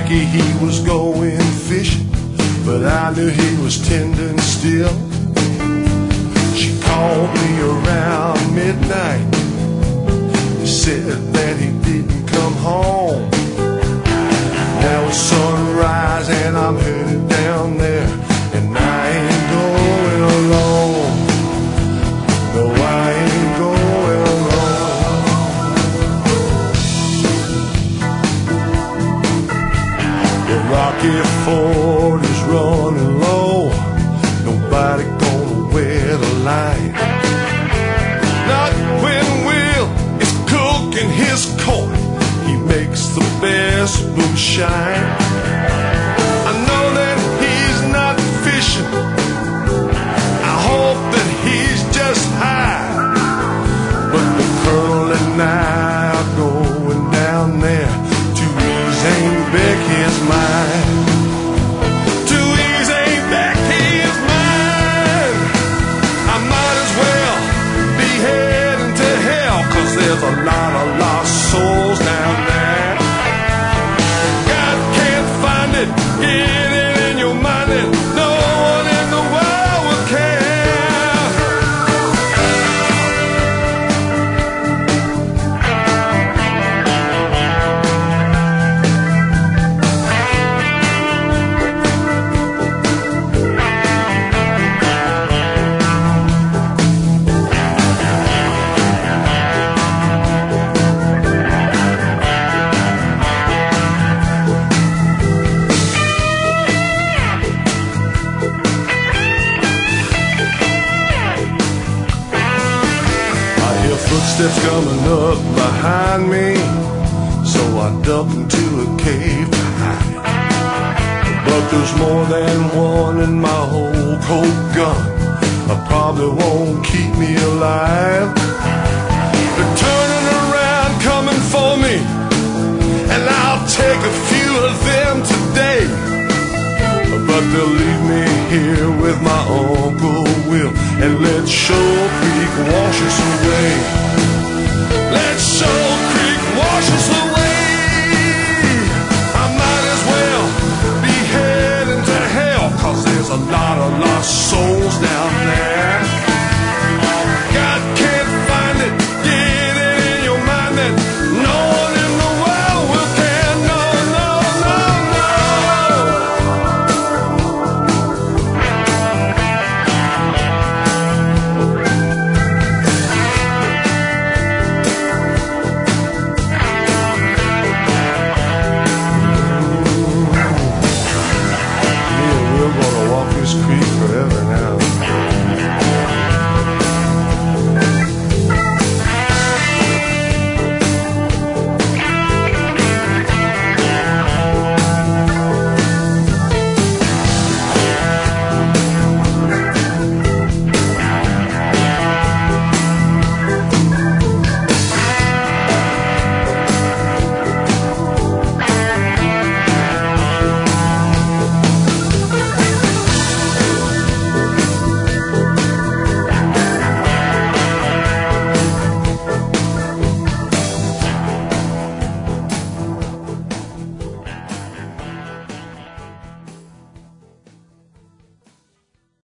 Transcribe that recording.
Becky, he was going fishing, but I knew he was tending still. She called me around midnight, said that he didn't come home. Now it's sunrise and I'm headed down there, and I ain't going alone. No, I ain't going alone. The Rocky Ford is running low, nobody gonna wear the line. Not when Will is cooking his corn, he makes the best moonshine. I know that he's not fishing, I hope that he's just high. But the Colonel and I are going down there to ease Aunt Becky's mind. To ease Aunt Becky's mind. I might as well be heading to hell, 'cause there's a lot of lost souls down there. God can't find it, get it in your mind, and no one in the world will care. Footsteps coming up behind me, so I duck into a cave to hide. But there's more than one in my whole coat gun, I probably won't keep me alive. They're turning around, coming for me, and I'll take a few of them today. But they'll leave me here with my Uncle Will, and let Shoal Creek wash us away. Let's show